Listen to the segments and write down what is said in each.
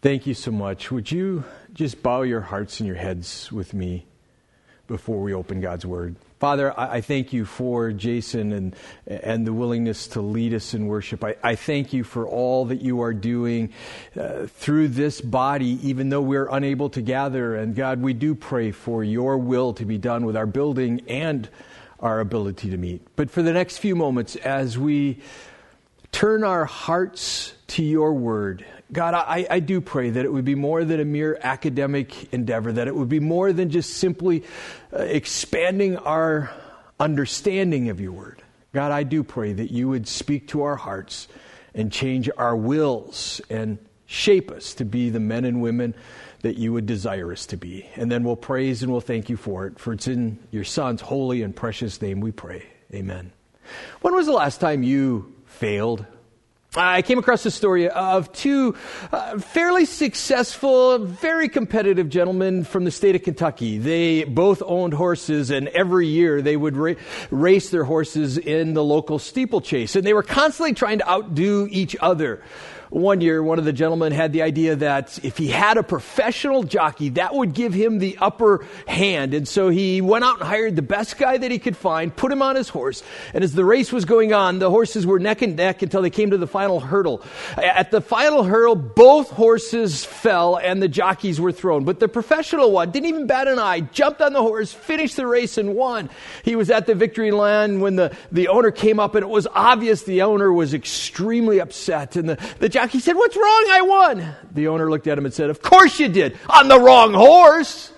Thank you so much. Would you just bow your hearts and your heads with me before we open God's Word? Father, I thank you for Jason and the willingness to lead us in worship. I thank you for all that you are doing through this body, even though we're unable to gather. And God, we do pray for your will to be done with our building and our ability to meet. But for the next few moments, as we turn our hearts to your word, God, I do pray that it would be more than a mere academic endeavor, that it would be more than just simply expanding our understanding of your word. God, I do pray that you would speak to our hearts and change our wills and shape us to be the men and women that you would desire us to be. And then we'll praise and we'll thank you for it. For it's in your Son's holy and precious name we pray. Amen. When was the last time you failed? I came across the story of two fairly successful, very competitive gentlemen from the state of Kentucky. They both owned horses, and every year they would race their horses in the local steeplechase. And they were constantly trying to outdo each other. One year, one of the gentlemen had the idea that if he had a professional jockey, that would give him the upper hand. And so he went out and hired the best guy that he could find, put him on his horse. And as the race was going on, the horses were neck and neck until they came to the final hurdle. At the final hurdle, both horses fell and the jockeys were thrown. But the professional one didn't even bat an eye, jumped on the horse, finished the race and won. He was at the victory line when the owner came up, and it was obvious the owner was extremely upset. And the jockey said, "What's wrong? I won." The owner looked at him and said, "Of course you did, on the wrong horse."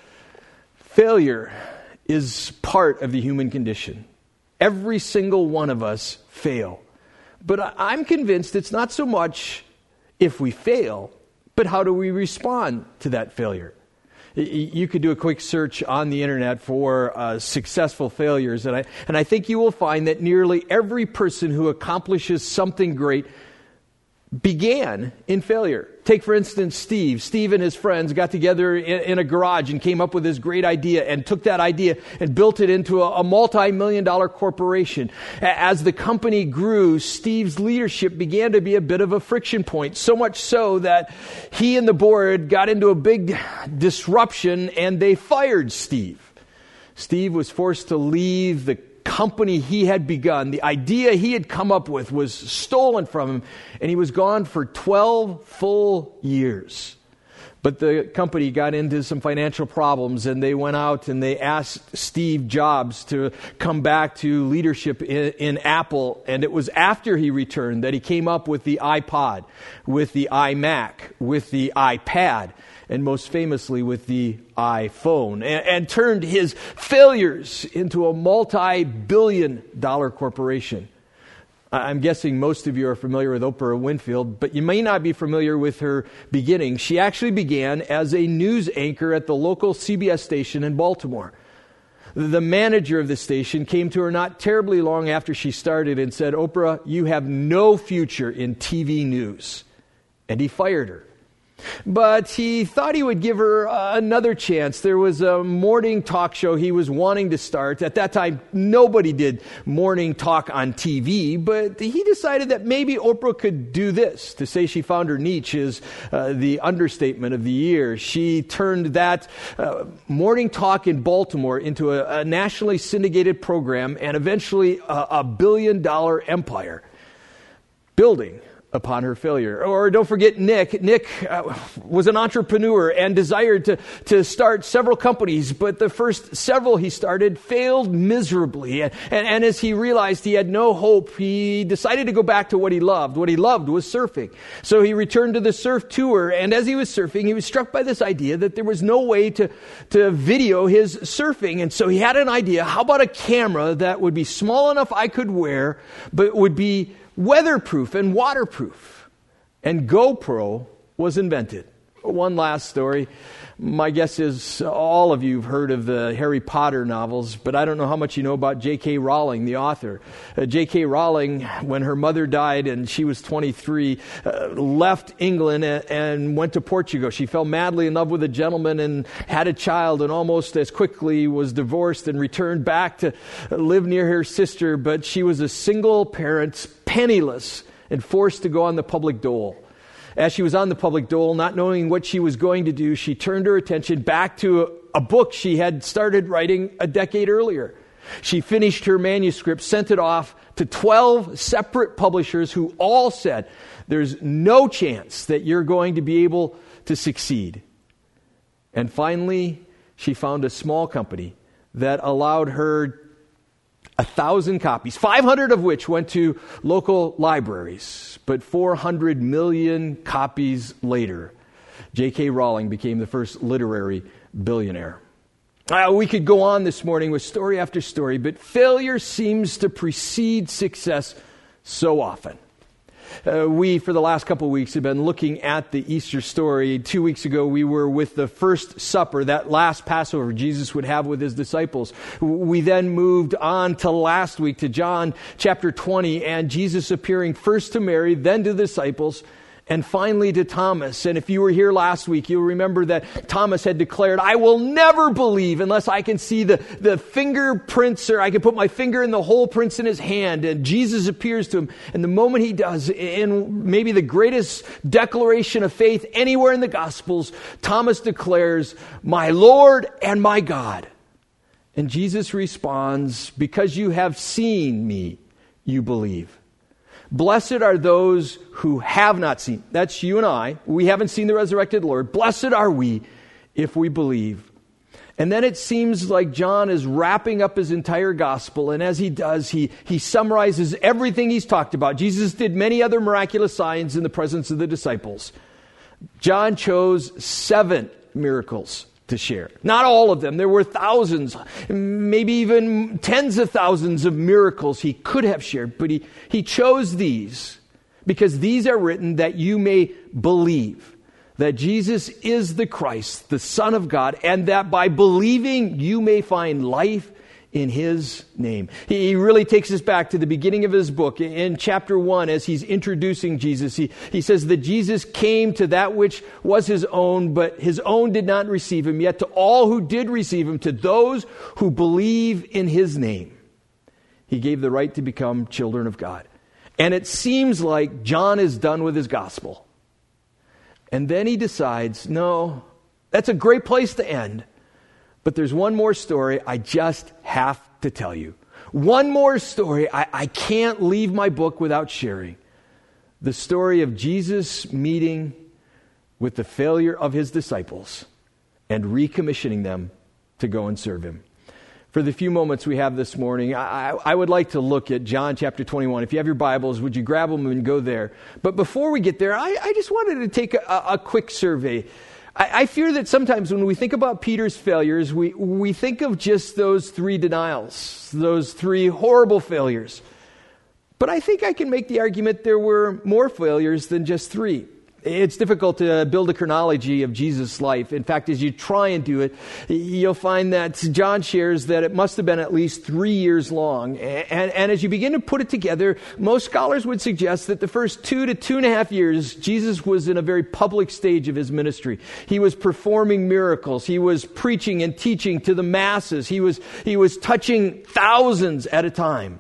Failure is part of the human condition. Every single one of us fail. But I'm convinced it's not so much if we fail, but how do we respond to that failure? You could do a quick search on the internet for successful failures, and I think you will find that nearly every person who accomplishes something great began in failure. Take, for instance, Steve. Steve and his friends got together in a garage and came up with this great idea and took that idea and built it into a multi-million-dollar corporation. As the company grew, Steve's leadership began to be a bit of a friction point, so much so that he and the board got into a big disruption and they fired Steve. Steve was forced to leave the company he had begun. The idea he had come up with was stolen from him, and he was gone for 12 full years. But the company got into some financial problems, and they went out and they asked Steve Jobs to come back to leadership in Apple. And it was after he returned that he came up with the iPod, with the iMac, with the iPad, and most famously with the iPhone, and turned his failures into a multi-billion-dollar corporation. I'm guessing most of you are familiar with Oprah Winfield, but you may not be familiar with her beginning. She actually began as a news anchor at the local CBS station in Baltimore. The manager of the station came to her not terribly long after she started and said, "Oprah, you have no future in TV news." And he fired her. But he thought he would give her another chance. There was a morning talk show he was wanting to start. At that time, nobody did morning talk on TV, but he decided that maybe Oprah could do this. To say she found her niche is the understatement of the year. She turned that morning talk in Baltimore into a nationally syndicated program and eventually a billion-dollar empire, building upon her failure. Or don't forget Nick. Nick was an entrepreneur and desired to start several companies, but the first several he started failed miserably. And as he realized he had no hope, he decided to go back to what he loved. What he loved was surfing. So he returned to the surf tour, and as he was surfing, he was struck by this idea that there was no way to video his surfing. And so he had an idea, how about a camera that would be small enough I could wear, but would be weatherproof and waterproof. And GoPro was invented. One last story. My guess is all of you have heard of the Harry Potter novels, but I don't know how much you know about J.K. Rowling, the author. J.K. Rowling, when her mother died and she was 23, left England and went to Portugal. She fell madly in love with a gentleman and had a child, and almost as quickly was divorced and returned back to live near her sister. But she was a single parent, penniless, and forced to go on the public dole. As she was on the public dole, not knowing what she was going to do, she turned her attention back to a book she had started writing a decade earlier. She finished her manuscript, sent it off to 12 separate publishers who all said, there's no chance that you're going to be able to succeed. And finally, she found a small company that allowed her 1,000 copies, 500 of which went to local libraries. But 400 million copies later, J.K. Rowling became the first literary billionaire. We could go on this morning with story after story, but failure seems to precede success so often. We, for the last couple of weeks, have been looking at the Easter story. 2 weeks ago, we were with the first supper, that last Passover Jesus would have with his disciples. We then moved on to last week, to John chapter 20, and Jesus appearing first to Mary, then to the disciples, and finally to Thomas. And if you were here last week, you'll remember that Thomas had declared, I will never believe unless I can see the fingerprints, or I can put my finger in the hole prints in his hand. And Jesus appears to him. And the moment he does, in maybe the greatest declaration of faith anywhere in the Gospels, Thomas declares, my Lord and my God. And Jesus responds, because you have seen me, you believe. Blessed are those who have not seen. That's you and I. We haven't seen the resurrected Lord. Blessed are we if we believe. And then it seems like John is wrapping up his entire gospel. And as he does, he summarizes everything he's talked about. Jesus did many other miraculous signs in the presence of the disciples. John chose 7 miracles to share. Not all of them. There were thousands, maybe even tens of thousands of miracles he could have shared, but he chose these because these are written that you may believe that Jesus is the Christ, the Son of God, and that by believing you may find life in his name. He really takes us back to the beginning of his book. In chapter 1, as he's introducing Jesus, he says that Jesus came to that which was his own, but his own did not receive him. Yet to all who did receive him, to those who believe in his name, he gave the right to become children of God. And it seems like John is done with his gospel. And then he decides, no, that's a great place to end. But there's one more story I just have to tell you. One more story I can't leave my book without sharing. The story of Jesus meeting with the failure of his disciples and recommissioning them to go and serve him. For the few moments we have this morning, I would like to look at John chapter 21. If you have your Bibles, would you grab them and go there? But before we get there, I just wanted to take a quick survey. I fear that sometimes when we think about Peter's failures, we think of just those 3 denials, those 3 horrible failures. But I think I can make the argument there were more failures than just 3. It's difficult to build a chronology of Jesus' life. In fact, as you try and do it, you'll find that John shares that it must have been at least 3 years long. And as you begin to put it together, most scholars would suggest that the first 2 to 2.5 years, Jesus was in a very public stage of his ministry. He was performing miracles. He was preaching and teaching to the masses. He was touching thousands at a time.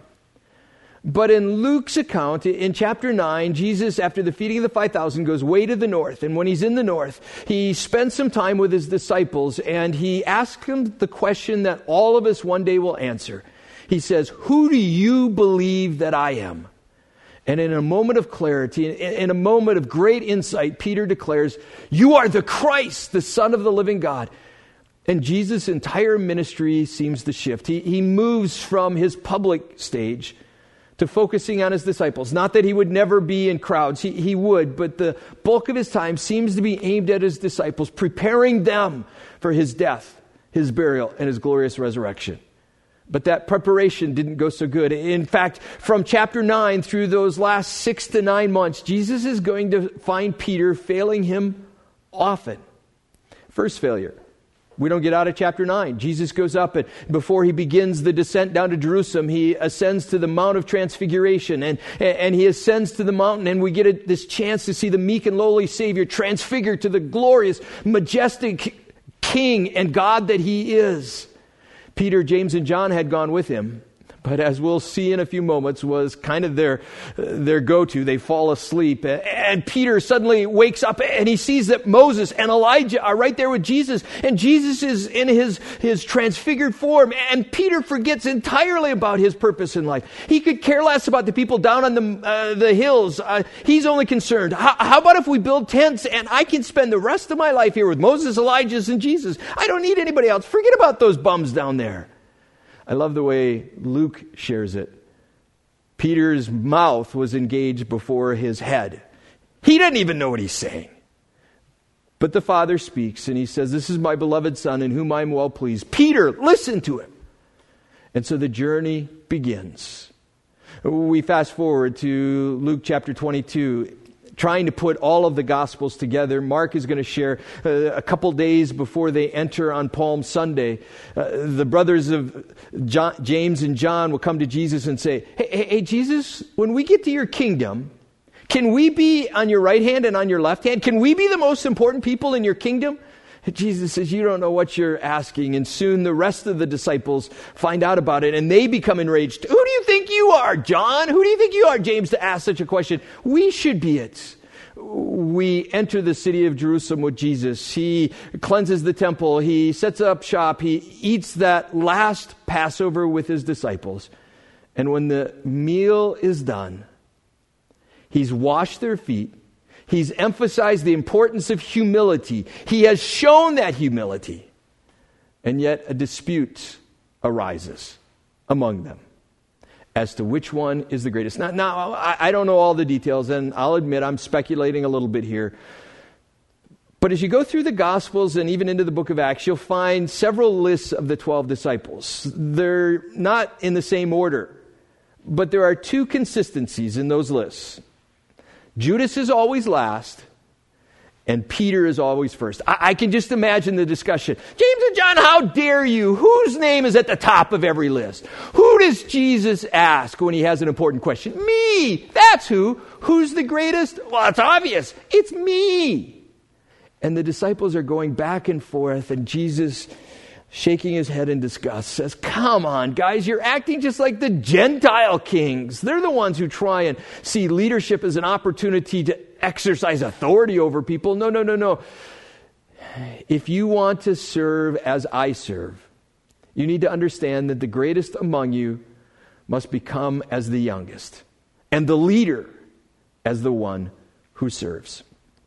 But in Luke's account, in chapter 9, Jesus, after the feeding of the 5,000, goes way to the north. And when he's in the north, he spends some time with his disciples, and he asks them the question that all of us one day will answer. He says, who do you believe that I am? And in a moment of clarity, in a moment of great insight, Peter declares, you are the Christ, the Son of the living God. And Jesus' entire ministry seems to shift. He moves from his public stage to focusing on his disciples. Not that he would never be in crowds. He would, but the bulk of his time seems to be aimed at his disciples, preparing them for his death, his burial, and his glorious resurrection. But that preparation didn't go so good. In fact, from chapter 9 through those last 6 to 9 months, Jesus is going to find Peter failing him often. First failure. We don't get out of chapter 9. Jesus goes up, and before he begins the descent down to Jerusalem, he ascends to the Mount of Transfiguration, and he ascends to the mountain, and we get this chance to see the meek and lowly Savior transfigured to the glorious, majestic King and God that he is. Peter, James, and John had gone with him, but as we'll see in a few moments, was kind of their go-to. They fall asleep, and Peter suddenly wakes up, and he sees that Moses and Elijah are right there with Jesus, and Jesus is in his transfigured form, and Peter forgets entirely about his purpose in life. He could care less about the people down on the hills. He's only concerned, how about if we build tents, and I can spend the rest of my life here with Moses, Elijah, and Jesus. I don't need anybody else. Forget about those bums down there. I love the way Luke shares it. Peter's mouth was engaged before his head. He doesn't even know what he's saying. But the Father speaks, and he says, "This is my beloved Son, in whom I am well pleased. Peter, listen to him." And so the journey begins. We fast forward to Luke chapter 22, trying to put all of the Gospels together. Mark is going to share a couple days before they enter on Palm Sunday. The brothers of James and John will come to Jesus and say, hey, Jesus, when we get to your kingdom, can we be on your right hand and on your left hand? Can we be the most important people in your kingdom? Jesus says, you don't know what you're asking. And soon the rest of the disciples find out about it, and they become enraged. Who do you think you are, John? Who do you think you are, James, to ask such a question? We should be it. We enter the city of Jerusalem with Jesus. He cleanses the temple. He sets up shop. He eats that last Passover with his disciples. And when the meal is done, he's washed their feet. He's emphasized the importance of humility. He has shown that humility. And yet a dispute arises among them as to which one is the greatest. Now, I don't know all the details, and I'll admit I'm speculating a little bit here. But as you go through the Gospels and even into the book of Acts, you'll find several lists of the 12 disciples. They're not in the same order, but there are two consistencies in those lists. Judas is always last, and Peter is always first. I can just imagine the discussion. James and John, how dare you? Whose name is at the top of every list? Who does Jesus ask when he has an important question? Me! That's who. Who's the greatest? Well, it's obvious. It's me. And the disciples are going back and forth, and Jesus, shaking his head in disgust, says, come on, guys, you're acting just like the Gentile kings. They're the ones who try and see leadership as an opportunity to exercise authority over people. No. If you want to serve as I serve, you need to understand that the greatest among you must become as the youngest, and the leader as the one who serves.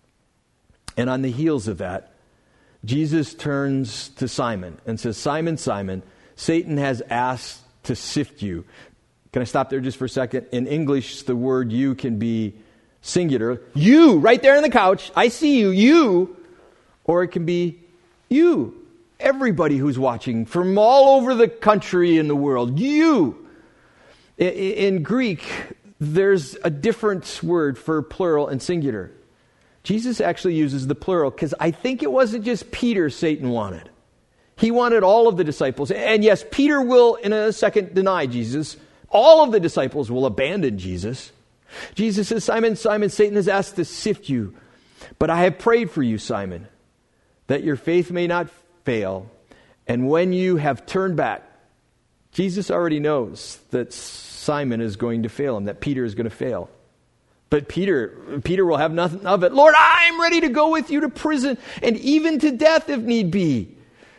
And on the heels of that, Jesus turns to Simon and says, Simon, Simon, Satan has asked to sift you. Can I stop there just for a second? In English, the word you can be singular. You, right there on the couch. I see you, you. Or it can be you. Everybody who's watching from all over the country and the world. You. In Greek, there's a different word for plural and singular. Jesus actually uses the plural because I think it wasn't just Peter Satan wanted. He wanted all of the disciples. And yes, Peter will in a second deny Jesus. All of the disciples will abandon Jesus. Jesus says, Simon, Simon, Satan has asked to sift you. But I have prayed for you, Simon, that your faith may not fail. And when you have turned back, Jesus already knows that Simon is going to fail him, that Peter is going to fail. But Peter will have nothing of it. Lord, I'm ready to go with you to prison and even to death if need be.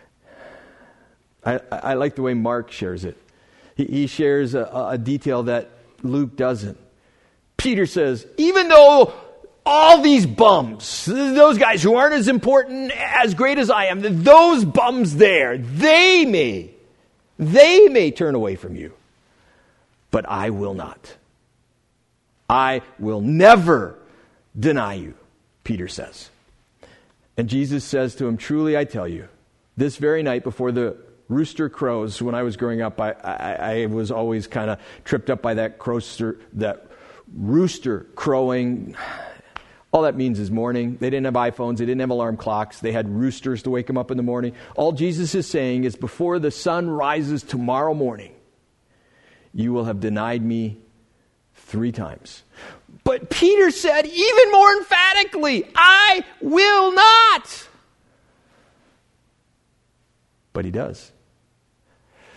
I like the way Mark shares it. He shares a detail that Luke doesn't. Peter says, even though all these bums, those guys who aren't as important, as great as I am, those bums there, they may turn away from you. But I will not. I will never deny you, Peter says. And Jesus says to him, truly I tell you, this very night before the rooster crows, when I was growing up, I was always kind of tripped up by that rooster crowing. All that means is morning. They didn't have iPhones. They didn't have alarm clocks. They had roosters to wake them up in the morning. All Jesus is saying is before the sun rises tomorrow morning, you will have denied me 3 times. But Peter said even more emphatically, I will not. But he does.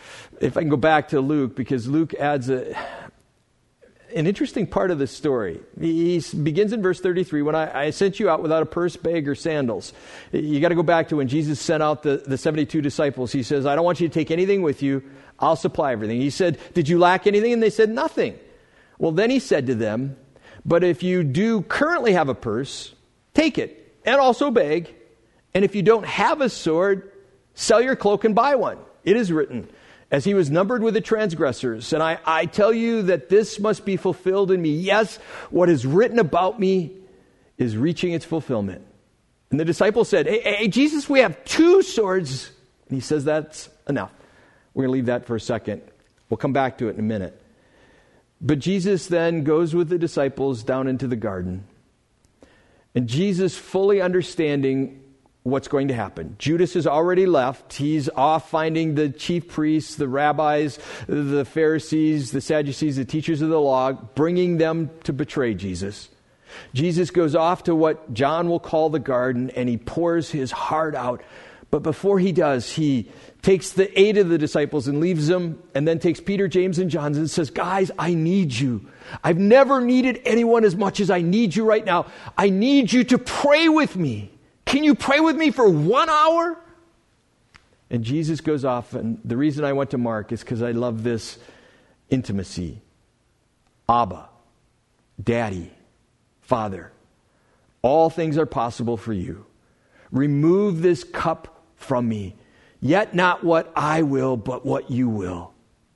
If I can go back to Luke, because Luke adds an interesting part of the story. He begins in verse 33, when I sent you out without a purse, bag, or sandals. You got to go back to when Jesus sent out the 72 disciples. He says, I don't want you to take anything with you. I'll supply everything. He said, did you lack anything? And they said, nothing. Well, then he said to them, but if you do currently have a purse, take it, and also a bag. And if you don't have a sword, sell your cloak and buy one. It is written, as he was numbered with the transgressors. And I tell you that this must be fulfilled in me. Yes, what is written about me is reaching its fulfillment. And the disciples said, hey, Jesus, we have 2 swords. And he says, that's enough. We're going to leave that for a second. We'll come back to it in a minute. But Jesus then goes with the disciples down into the garden. And Jesus, fully understanding what's going to happen. Judas has already left. He's off finding the chief priests, the rabbis, the Pharisees, the Sadducees, the teachers of the law, bringing them to betray Jesus. Jesus goes off to what John will call the garden, and he pours his heart out. But before he does, he takes the 8 of the disciples and leaves them, and then takes Peter, James, and John and says, guys, I need you. I've never needed anyone as much as I need you right now. I need you to pray with me. Can you pray with me for 1 hour? And Jesus goes off, and the reason I went to Mark is because I love this intimacy. Abba, Daddy, Father, all things are possible for you. Remove this cup from me, yet not what I will, but what you will.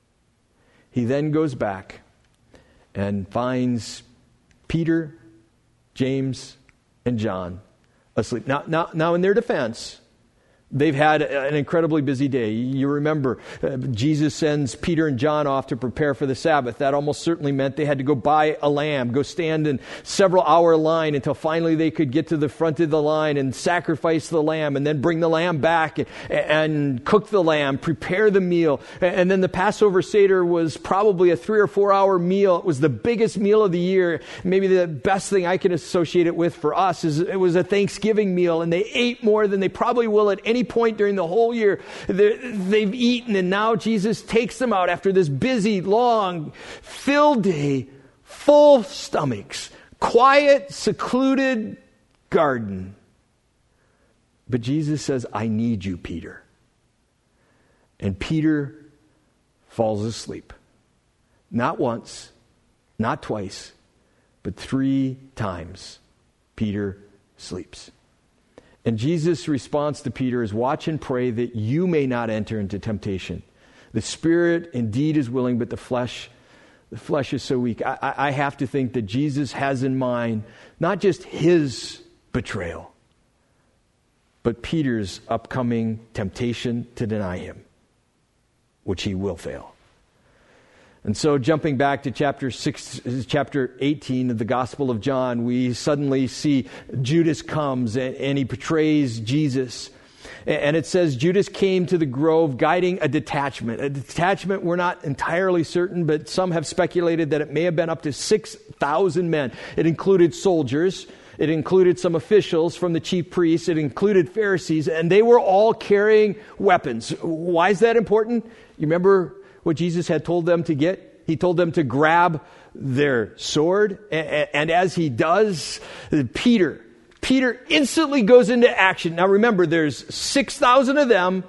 He then goes back and finds Peter, James, and John asleep. Now, in their defense, they've had an incredibly busy day. You remember, Jesus sends Peter and John off to prepare for the Sabbath. That almost certainly meant they had to go buy a lamb, go stand in several-hour line until finally they could get to the front of the line and sacrifice the lamb, and then bring the lamb back and cook the lamb, prepare the meal. And then the Passover Seder was probably a 3 or 4 hour meal. It was the biggest meal of the year. Maybe the best thing I can associate it with for us is it was a Thanksgiving meal, and they ate more than they probably will at any point during the whole year. They've eaten, and now Jesus takes them out after this busy, long, filled day, full stomachs, quiet, secluded garden. But Jesus says, I need you, Peter. And Peter falls asleep. Not once, not twice, but 3 times Peter sleeps. And Jesus' response to Peter is, watch and pray that you may not enter into temptation. The spirit indeed is willing, but the flesh is so weak. I have to think that Jesus has in mind not just his betrayal, but Peter's upcoming temptation to deny him, which he will fail. And so jumping back to chapter 18 of the Gospel of John, we suddenly see Judas comes and he betrays Jesus. And it says Judas came to the grove guiding a detachment. A detachment, we're not entirely certain, but some have speculated that it may have been up to 6,000 men. It included soldiers. It included some officials from the chief priests. It included Pharisees, and they were all carrying weapons. Why is that important? You remember what Jesus had told them to get? He told them to grab their sword. And as he does, Peter instantly goes into action. Now remember, there's 6,000 of them,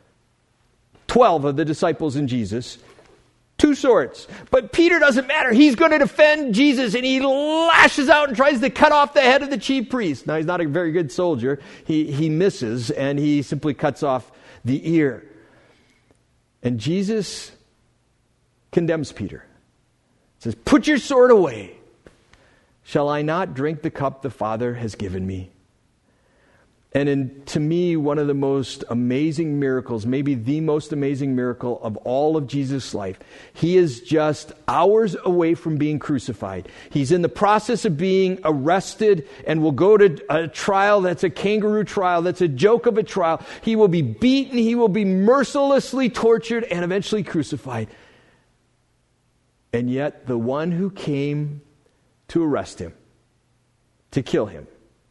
12 of the disciples and Jesus, 2 swords. But Peter doesn't matter. He's going to defend Jesus, and he lashes out and tries to cut off the head of the chief priest. Now, he's not a very good soldier. He misses, and he simply cuts off the ear. And Jesus condemns Peter. He says, put your sword away. Shall I not drink the cup the Father has given me? And to me, one of the most amazing miracles, maybe the most amazing miracle of all of Jesus' life, he is just hours away from being crucified. He's in the process of being arrested and will go to a trial that's a kangaroo trial, that's a joke of a trial. He will be beaten, he will be mercilessly tortured, and eventually crucified. And yet, the one who came to arrest him, to kill him,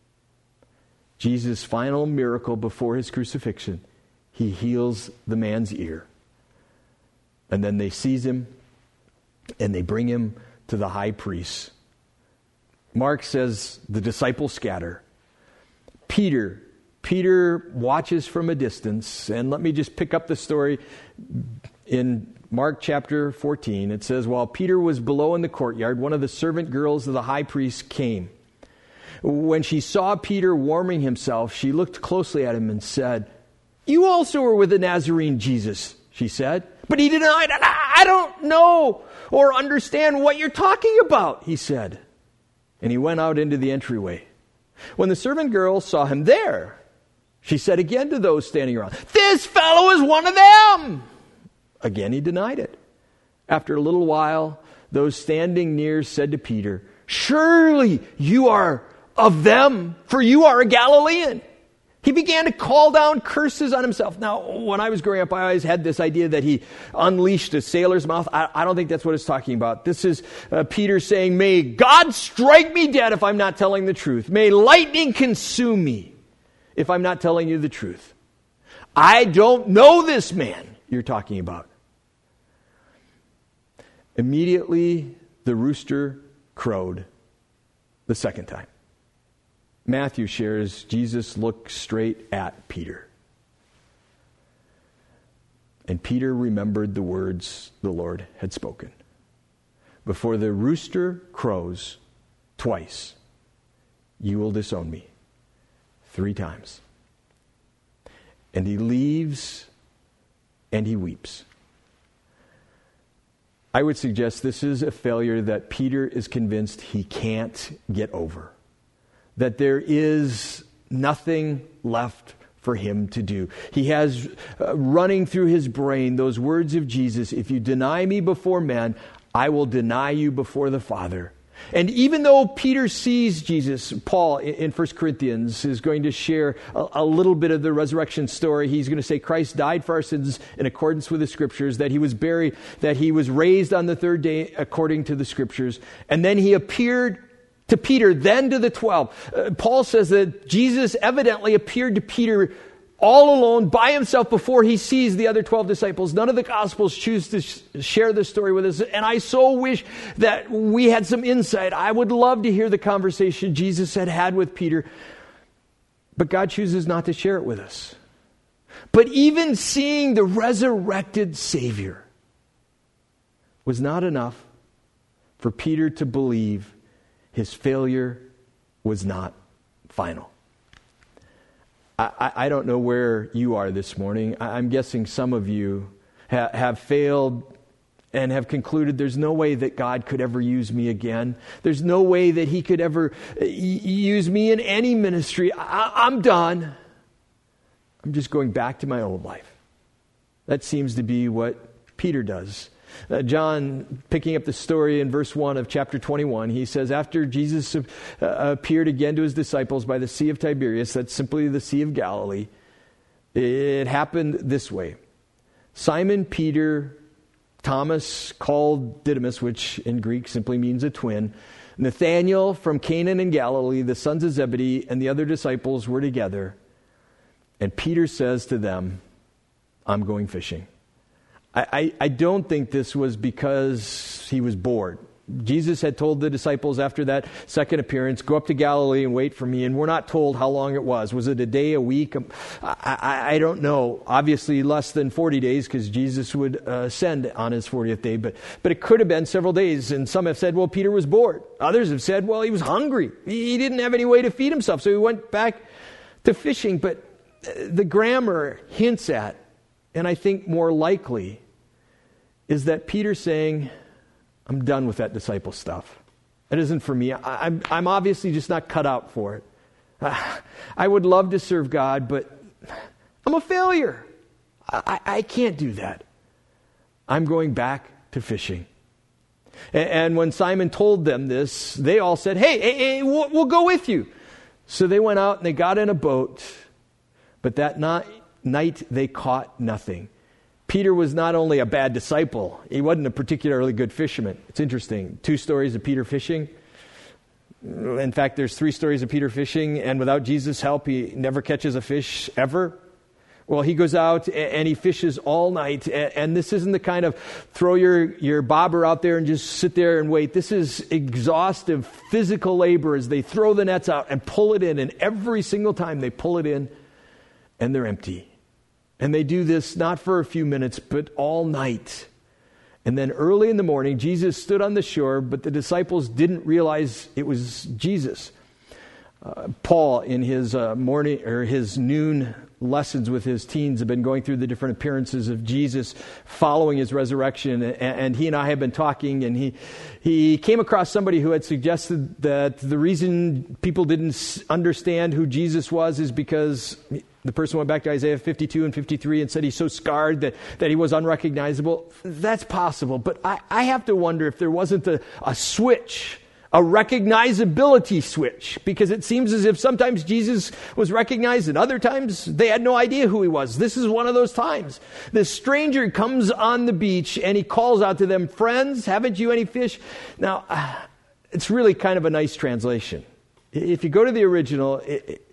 Jesus' final miracle before his crucifixion, he heals the man's ear. And then they seize him and they bring him to the high priest. Mark says the disciples scatter. Peter watches from a distance. And let me just pick up the story in Mark chapter 14. It says, while Peter was below in the courtyard, one of the servant girls of the high priest came. When she saw Peter warming himself, she looked closely at him and said, "You also were with the Nazarene Jesus," she said. But he denied, "I don't know or understand what you're talking about," he said. And he went out into the entryway. When the servant girl saw him there, she said again to those standing around, "This fellow is one of them." Again he denied it. After a little while, those standing near said to Peter, "Surely you are of them, for you are a Galilean." He began to call down curses on himself. Now, when I was growing up, I always had this idea that he unleashed a sailor's mouth. I don't think that's what it's talking about. This is Peter saying, "May God strike me dead if I'm not telling the truth. May lightning consume me if I'm not telling you the truth. I don't know this man you're talking about." Immediately, the rooster crowed the second time. Matthew shares Jesus looked straight at Peter. And Peter remembered the words the Lord had spoken. Before the rooster crows twice, you will disown me 3 times. And he leaves and he weeps. I would suggest this is a failure that Peter is convinced he can't get over. That there is nothing left for him to do. He has running through his brain those words of Jesus, "If you deny me before men, I will deny you before the Father." And even though Peter sees Jesus, Paul in 1 Corinthians is going to share a little bit of the resurrection story. He's going to say Christ died for our sins in accordance with the Scriptures, that he was buried, that he was raised on the 3rd day according to the Scriptures. And then he appeared to Peter, then to the 12. Paul says that Jesus evidently appeared to Peter all alone by himself before he sees the other 12 disciples. None of the Gospels choose to share this story with us. And I so wish that we had some insight. I would love to hear the conversation Jesus had with Peter. But God chooses not to share it with us. But even seeing the resurrected Savior was not enough for Peter to believe his failure was not final. I don't know where you are this morning. I'm guessing some of you have failed and have concluded there's no way that God could ever use me again. There's no way that he could ever use me in any ministry. I'm done. I'm just going back to my old life. That seems to be what Peter does. John, picking up the story in verse 1 of chapter 21, he says, after Jesus appeared again to his disciples by the Sea of Tiberias, that's simply the Sea of Galilee, it happened this way. Simon Peter, Thomas, called Didymus, which in Greek simply means a twin, Nathanael from Canaan in Galilee, the sons of Zebedee, and the other disciples were together. And Peter says to them, I'm going fishing. I don't think this was because he was bored. Jesus had told the disciples after that second appearance, go up to Galilee and wait for me. And we're not told how long it was. Was it a day, a week? I don't know. Obviously less than 40 days because Jesus would ascend on his 40th day. But it could have been several days. And some have said, well, Peter was bored. Others have said, well, he was hungry. He didn't have any way to feed himself. So he went back to fishing. But the grammar hints at, and I think more likely, is that Peter's saying, I'm done with that disciple stuff. It isn't for me. I'm obviously just not cut out for it. I would love to serve God, but I'm a failure. I can't do that. I'm going back to fishing. And when Simon told them this, they all said, hey, we'll go with you. So they went out and they got in a boat, but that night they caught nothing. Peter was not only a bad disciple, he wasn't a particularly good fisherman. It's interesting. 2 stories of Peter fishing. In fact, there's 3 stories of Peter fishing, and without Jesus' help, he never catches a fish ever. Well, he goes out and he fishes all night. And this isn't the kind of throw your bobber out there and just sit there and wait. This is exhaustive physical labor as they throw the nets out and pull it in. And every single time they pull it in and they're empty. And they do this not for a few minutes, but all night. And then early in the morning, Jesus stood on the shore, but the disciples didn't realize it was Jesus. Paul, in his morning or his noon lessons with his teens, have been going through the different appearances of Jesus following his resurrection, and he and I have been talking, and he came across somebody who had suggested that the reason people didn't understand who Jesus was is because the person went back to Isaiah 52 and 53 and said he's so scarred that he was unrecognizable. That's possible, but I have to wonder if there wasn't a switch, a recognizability switch, because it seems as if sometimes Jesus was recognized and other times they had no idea who he was. This is one of those times. This stranger comes on the beach and he calls out to them, "Friends, haven't you any fish?" Now, it's really kind of a nice translation. If you go to the original,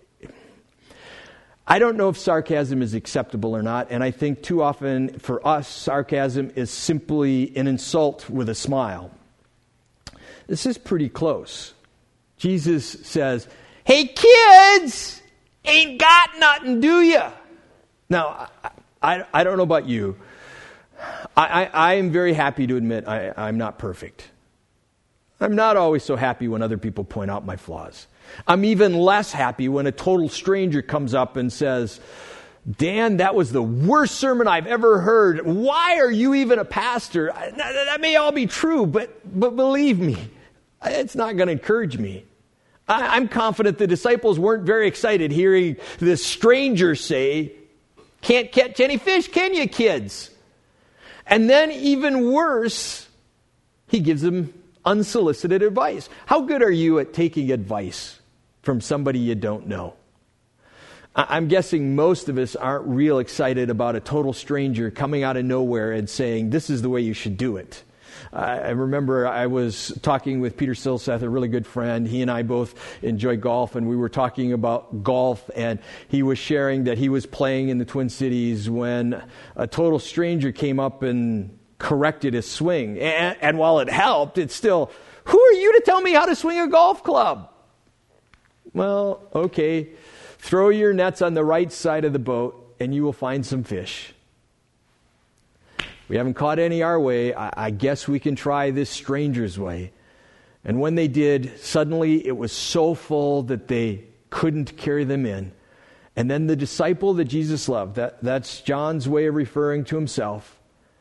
I don't know if sarcasm is acceptable or not, and I think too often for us, sarcasm is simply an insult with a smile. This is pretty close. Jesus says, "Hey kids, ain't got nothing, do ya?" Now, I don't know about you. I am very happy to admit I'm not perfect. I'm not always so happy when other people point out my flaws. I'm even less happy when a total stranger comes up and says, "Dan, that was the worst sermon I've ever heard. Why are you even a pastor?" That may all be true, but believe me, it's not going to encourage me. I'm confident the disciples weren't very excited hearing this stranger say, "Can't catch any fish, can you, kids?" And then even worse, he gives them unsolicited advice. How good are you at taking advice from somebody you don't know? I'm guessing most of us aren't real excited about a total stranger coming out of nowhere and saying, "This is the way you should do it." I remember I was talking with Peter Silseth, a really good friend. He and I both enjoy golf, and we were talking about golf, and he was sharing that he was playing in the Twin Cities when a total stranger came up and corrected his swing. And while it helped, it's still, who are you to tell me how to swing a golf club? Well, okay, throw your nets on the right side of the boat and you will find some fish. We haven't caught any our way. I guess we can try this stranger's way. And when they did, suddenly it was so full that they couldn't carry them in. And then the disciple that Jesus loved, that's John's way of referring to himself,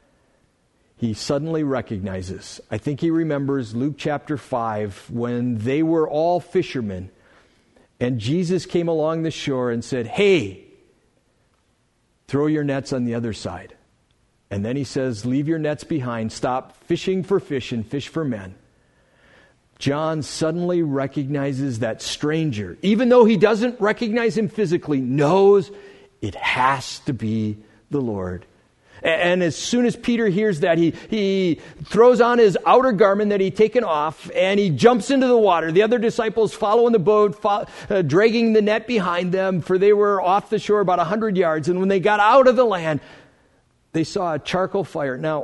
he suddenly recognizes. I think he remembers Luke chapter 5 when they were all fishermen and Jesus came along the shore and said, "Hey, throw your nets on the other side." And then he says, "Leave your nets behind, stop fishing for fish and fish for men." John suddenly recognizes that stranger, even though he doesn't recognize him physically, knows it has to be the Lord. And as soon as Peter hears that, he throws on his outer garment that he'd taken off, and he jumps into the water. The other disciples follow in the boat, dragging the net behind them, for they were off the shore about 100 yards. And when they got out of the land, they saw a charcoal fire. Now,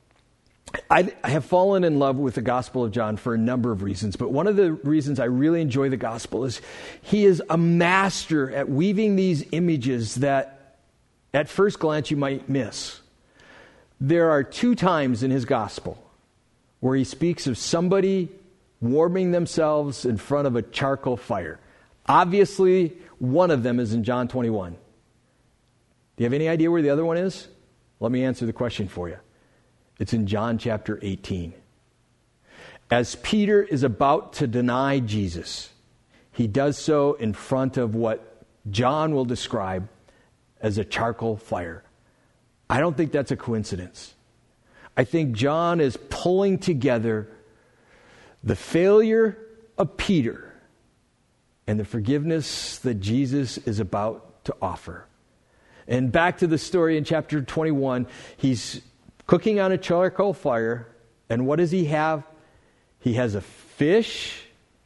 I have fallen in love with the Gospel of John for a number of reasons, but one of the reasons I really enjoy the Gospel is he is a master at weaving these images that at first glance you might miss. There are 2 times in his Gospel where he speaks of somebody warming themselves in front of a charcoal fire. Obviously, one of them is in John 21. Do you have any idea where the other one is? Let me answer the question for you. It's in John chapter 18. As Peter is about to deny Jesus, he does so in front of what John will describe as a charcoal fire. I don't think that's a coincidence. I think John is pulling together the failure of Peter and the forgiveness that Jesus is about to offer. And back to the story in chapter 21, he's cooking on a charcoal fire, and what does he have? He has a fish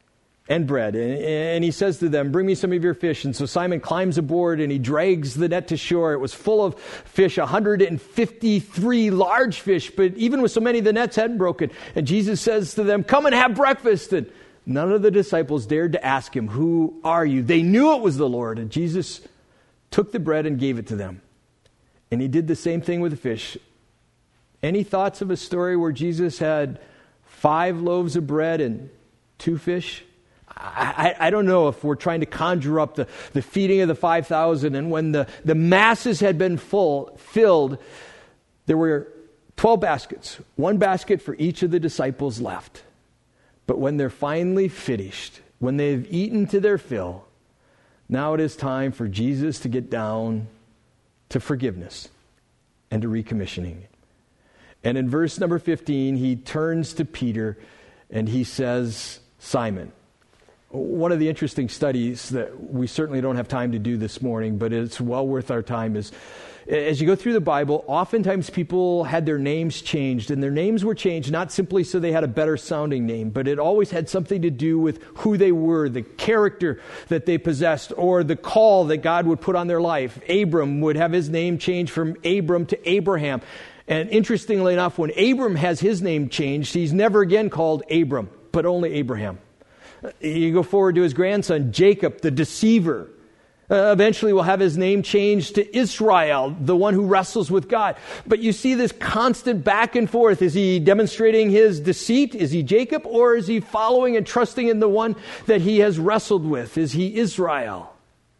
and bread. And he says to them, bring me some of your fish. And so Simon climbs aboard and he drags the net to shore. It was full of fish, 153 large fish, but even with so many, the nets hadn't broken. And Jesus says to them, come and have breakfast. And none of the disciples dared to ask him, who are you? They knew it was the Lord. And Jesus took the bread and gave it to them. And he did the same thing with the fish. Any thoughts of a story where Jesus had 5 loaves of bread and 2 fish? I don't know if we're trying to conjure up the feeding of the 5,000, and when the masses had been filled, there were 12 baskets, 1 basket for each of the disciples left. But when they're finally finished, when they've eaten to their fill, now it is time for Jesus to get down to forgiveness and to recommissioning. And in verse number 15, he turns to Peter and he says, Simon. One of the interesting studies that we certainly don't have time to do this morning, but it's well worth our time, is as you go through the Bible, oftentimes people had their names changed, and their names were changed not simply so they had a better sounding name, but it always had something to do with who they were, the character that they possessed, or the call that God would put on their life. Abram would have his name changed from Abram to Abraham. And interestingly enough, when Abram has his name changed, he's never again called Abram, but only Abraham. You go forward to his grandson, Jacob, the deceiver. Eventually will have his name changed to Israel, the one who wrestles with God. But you see this constant back and forth. Is he demonstrating his deceit? Is he Jacob? Or is he following and trusting in the one that he has wrestled with? Is he Israel?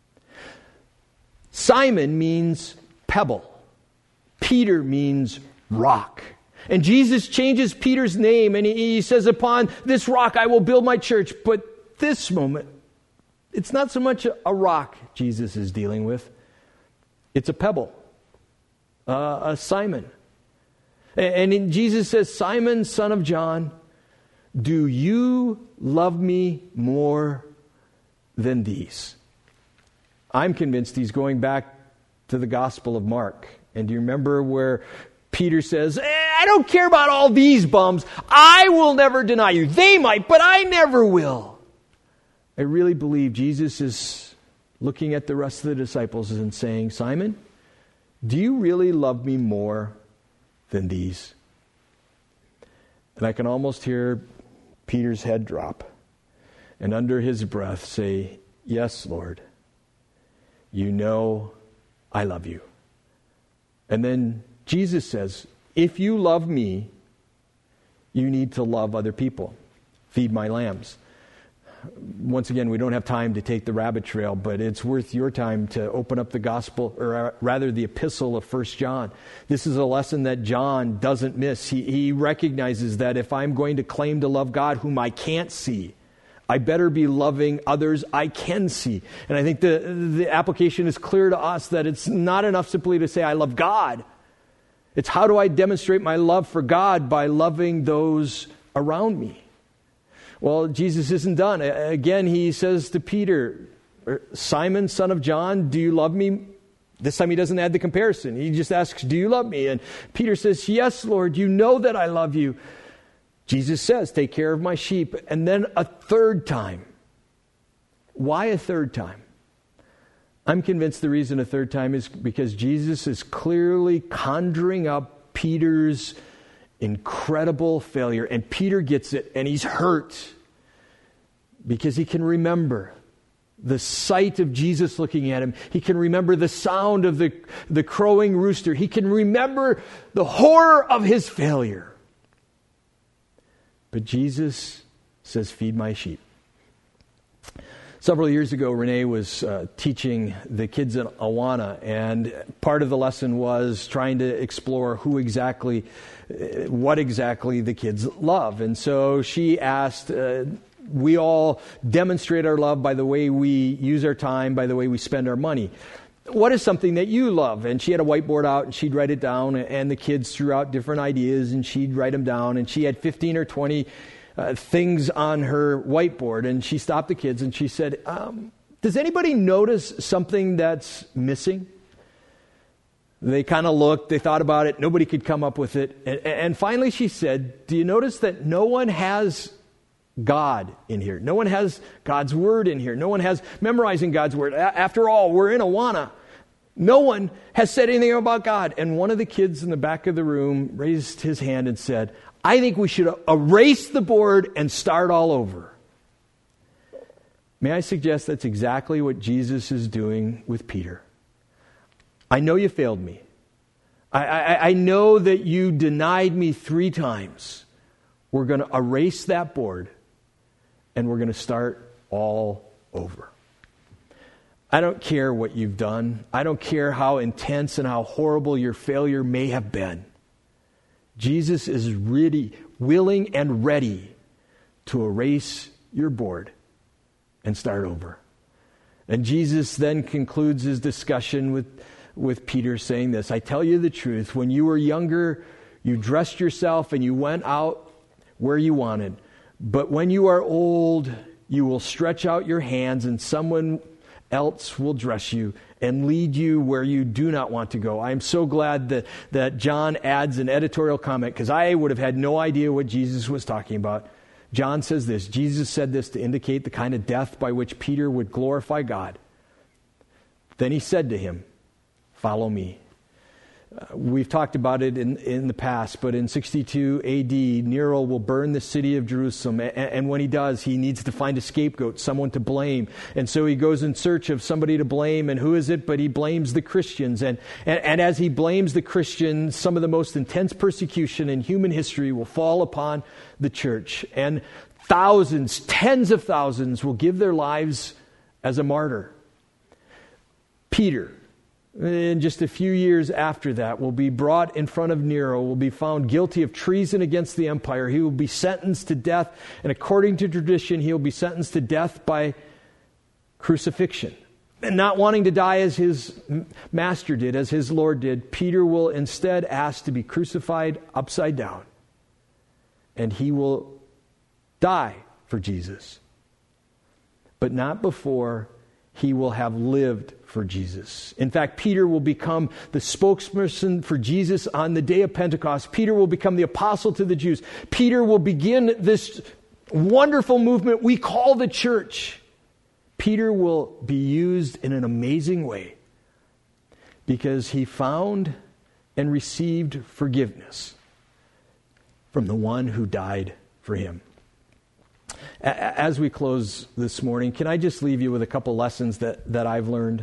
Simon means pebble. Peter means rock. And Jesus changes Peter's name and he says, upon this rock I will build my church. But this moment, it's not so much a rock Jesus is dealing with. It's a pebble, a Simon. And Jesus says, Simon, son of John, do you love me more than these? I'm convinced he's going back to the Gospel of Mark. And do you remember where Peter says, I don't care about all these bums. I will never deny you. They might, but I never will. I really believe Jesus is looking at the rest of the disciples and saying, Simon, do you really love me more than these? And I can almost hear Peter's head drop and under his breath say, yes, Lord, you know I love you. And then Jesus says, if you love me, you need to love other people. Feed my lambs. Once again, we don't have time to take the rabbit trail, but it's worth your time to open up the gospel, or rather the epistle of 1 John. This is a lesson that John doesn't miss. He recognizes that if I'm going to claim to love God whom I can't see, I better be loving others I can see. And I think the application is clear to us that it's not enough simply to say I love God. It's how do I demonstrate my love for God by loving those around me? Well, Jesus isn't done. Again, he says to Peter, Simon, son of John, do you love me? This time he doesn't add the comparison. He just asks, do you love me? And Peter says, yes, Lord, you know that I love you. Jesus says, take care of my sheep. And then a third time. Why a third time? I'm convinced the reason a third time is because Jesus is clearly conjuring up Peter's incredible failure. And Peter gets it, and he's hurt because he can remember the sight of Jesus looking at him. He can remember the sound of the crowing rooster. He can remember the horror of his failure. But Jesus says, feed my sheep. Several years ago, Renee was teaching the kids in Awana, and part of the lesson was trying to explore what exactly the kids love. And so she asked, we all demonstrate our love by the way we use our time, by the way we spend our money. What is something that you love? And she had a whiteboard out, and she'd write it down, and the kids threw out different ideas, and she'd write them down, and she had 15 or 20 things on her whiteboard. And she stopped the kids, and she said, does anybody notice something that's missing? They kind of looked, they thought about it, nobody could come up with it. And finally she said, do you notice that no one has God in here. No one has God's word in here. No one has memorizing God's word. After all, we're in Awana. No one has said anything about God. And one of the kids in the back of the room raised his hand and said, I think we should erase the board and start all over. May I suggest that's exactly what Jesus is doing with Peter. I know you failed me. I know that you denied me 3 times. We're going to erase that board and we're going to start all over. I don't care what you've done. I don't care how intense and how horrible your failure may have been. Jesus is really willing and ready to erase your board and start over. And Jesus then concludes his discussion with Peter saying this, I tell you the truth, when you were younger, you dressed yourself and you went out where you wanted. But when you are old, you will stretch out your hands and someone else will dress you and lead you where you do not want to go. I am so glad that John adds an editorial comment because I would have had no idea what Jesus was talking about. John says this, Jesus said this to indicate the kind of death by which Peter would glorify God. Then he said to him, follow me. We've talked about it in the past, but in 62 AD, Nero will burn the city of Jerusalem. And when he does, he needs to find a scapegoat, someone to blame. And so he goes in search of somebody to blame. And who is it? But he blames the Christians. And as he blames the Christians, some of the most intense persecution in human history will fall upon the church. And thousands, tens of thousands will give their lives as a martyr. Peter, in just a few years after that, will be brought in front of Nero, will be found guilty of treason against the empire. He will be sentenced to death, and according to tradition, he will be sentenced to death by crucifixion. And not wanting to die as his master did, as his Lord did, Peter will instead ask to be crucified upside down. And he will die for Jesus. But not before he will have lived for Jesus. In fact, Peter will become the spokesperson for Jesus on the day of Pentecost. Peter will become the apostle to the Jews. Peter will begin this wonderful movement we call the church. Peter will be used in an amazing way because he found and received forgiveness from the one who died for him. As we close this morning, can I just leave you with a couple lessons that I've learned?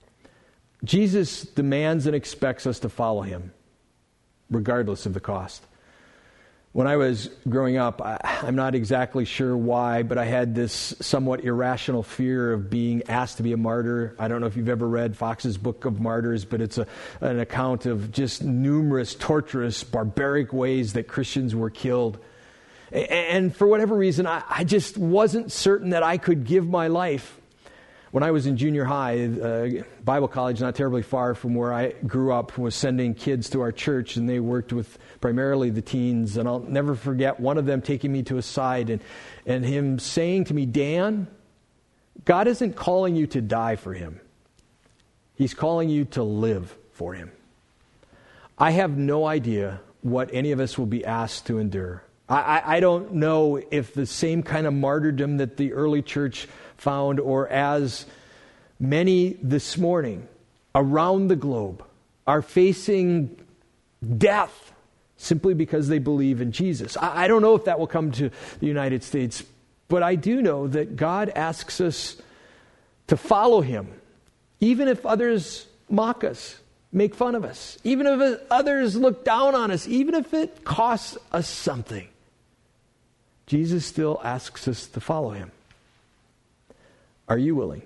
Jesus demands and expects us to follow him, regardless of the cost. When I was growing up, I'm not exactly sure why, but I had this somewhat irrational fear of being asked to be a martyr. I don't know if you've ever read Fox's Book of Martyrs, but it's an account of just numerous torturous, barbaric ways that Christians were killed. And for whatever reason, I just wasn't certain that I could give my life. When I was in junior high, Bible college, not terribly far from where I grew up, was sending kids to our church, and they worked with primarily the teens. And I'll never forget one of them taking me to a side and him saying to me, Dan, God isn't calling you to die for him. He's calling you to live for him. I have no idea what any of us will be asked to endure. I don't know if the same kind of martyrdom that the early church found, or as many this morning around the globe are facing death simply because they believe in Jesus. I don't know if that will come to the United States, but I do know that God asks us to follow him, even if others mock us, make fun of us, even if others look down on us, even if it costs us something. Jesus still asks us to follow him. Are you willing?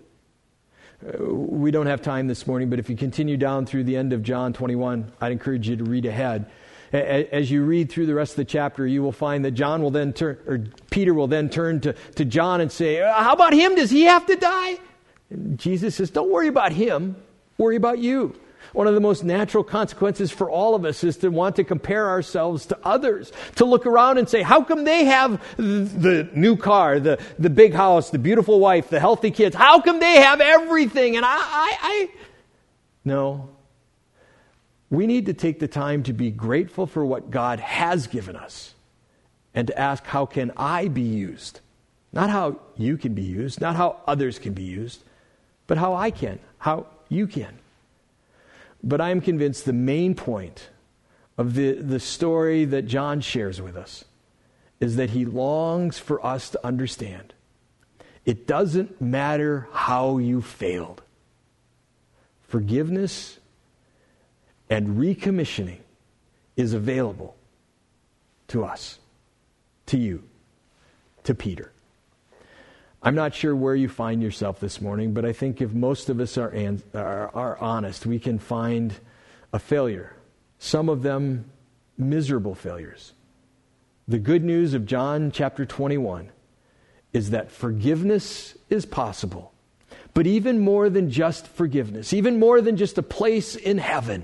We don't have time this morning, but if you continue down through the end of John 21, I'd encourage you to read ahead. As you read through the rest of the chapter, you will find that Peter will then turn to John and say, how about him? Does he have to die? And Jesus says, don't worry about him. Worry about you. One of the most natural consequences for all of us is to want to compare ourselves to others, to look around and say, how come they have the new car, the big house, the beautiful wife, the healthy kids? How come they have everything? And No. We need to take the time to be grateful for what God has given us and to ask, how can I be used Not how you can be used, not how others can be used, but how I can, how you can. But I am convinced the main point of the story that John shares with us is that he longs for us to understand it doesn't matter how you failed. Forgiveness and recommissioning is available to us, to you, to Peter. I'm not sure where you find yourself this morning, but I think if most of us are honest, we can find a failure. Some of them miserable failures. The good news of John chapter 21 is that forgiveness is possible. But even more than just forgiveness, even more than just a place in heaven,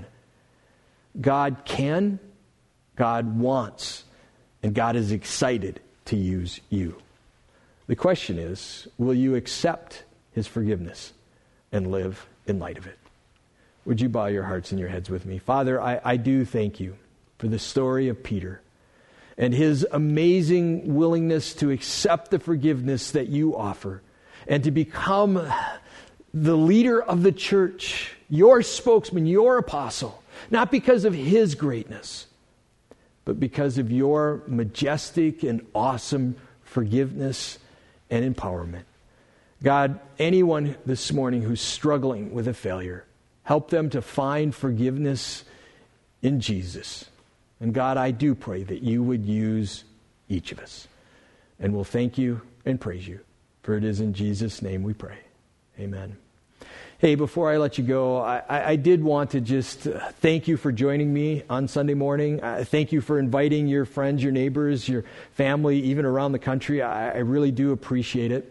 God can, God wants, and God is excited to use you. The question is, will you accept his forgiveness and live in light of it? Would you bow your hearts and your heads with me? Father, I do thank you for the story of Peter and his amazing willingness to accept the forgiveness that you offer and to become the leader of the church, your spokesman, your apostle, not because of his greatness, but because of your majestic and awesome forgiveness and empowerment. God, anyone this morning who's struggling with a failure, help them to find forgiveness in Jesus. And God, I do pray that you would use each of us. And we'll thank you and praise you. For it is in Jesus' name we pray. Amen. Hey, before I let you go, I did want to just thank you for joining me on Sunday morning. Thank you for inviting your friends, your neighbors, your family, even around the country. I really do appreciate it.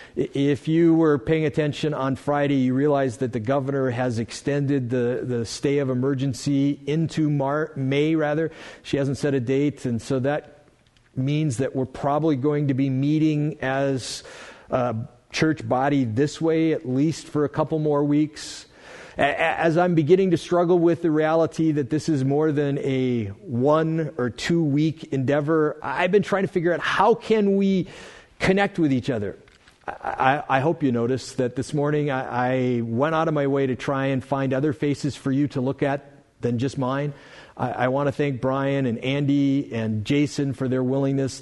If you were paying attention on Friday, you realized that the governor has extended the stay of emergency into May. She hasn't set a date, and so that means that we're probably going to be meeting as church body this way, at least for a couple more weeks. As I'm beginning to struggle with the reality that this is more than a 1 or 2 week endeavor, I've been trying to figure out how can we connect with each other. I hope you noticed that this morning I went out of my way to try and find other faces for you to look at than just mine. I want to thank Brian and Andy and Jason for their willingness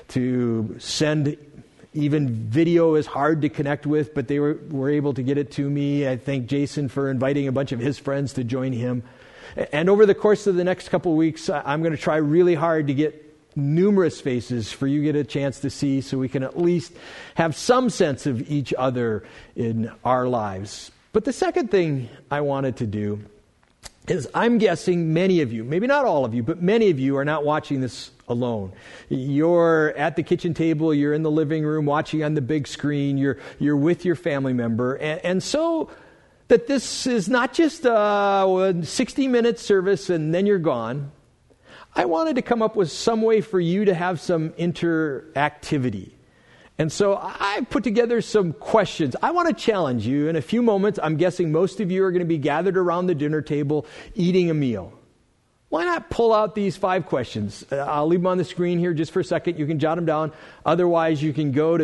to send. Even video is hard to connect with, but they were able to get it to me. I thank Jason for inviting a bunch of his friends to join him. And over the course of the next couple of weeks, I'm going to try really hard to get numerous faces for you to get a chance to see so we can at least have some sense of each other in our lives. But the second thing I wanted to do is I'm guessing many of you, maybe not all of you, but many of you are not watching this alone. You're at the kitchen table, you're in the living room watching on the big screen, you're with your family member. And so that this is not just a 60-minute service and then you're gone. I wanted to come up with some way for you to have some interactivity. And so I put together some questions. I want to challenge you. In a few moments, I'm guessing most of you are going to be gathered around the dinner table eating a meal. Why not pull out these 5 questions? I'll leave them on the screen here just for a second. You can jot them down. Otherwise, you can go to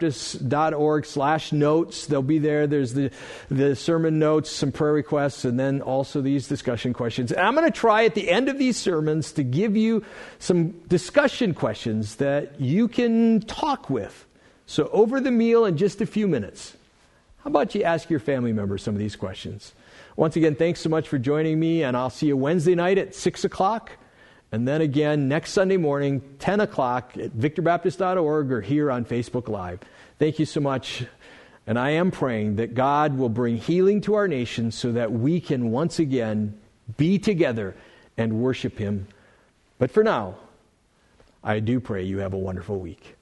victorbaptist.org/notes. They'll be there. There's the sermon notes, some prayer requests, and then also these discussion questions. And I'm going to try at the end of these sermons to give you some discussion questions that you can talk with. So over the meal in just a few minutes, how about you ask your family members some of these questions? Once again, thanks so much for joining me, and I'll see you Wednesday night at 6 o'clock, and then again next Sunday morning, 10 o'clock at victorbaptist.org or here on Facebook Live. Thank you so much, and I am praying that God will bring healing to our nation so that we can once again be together and worship Him. But for now, I do pray you have a wonderful week.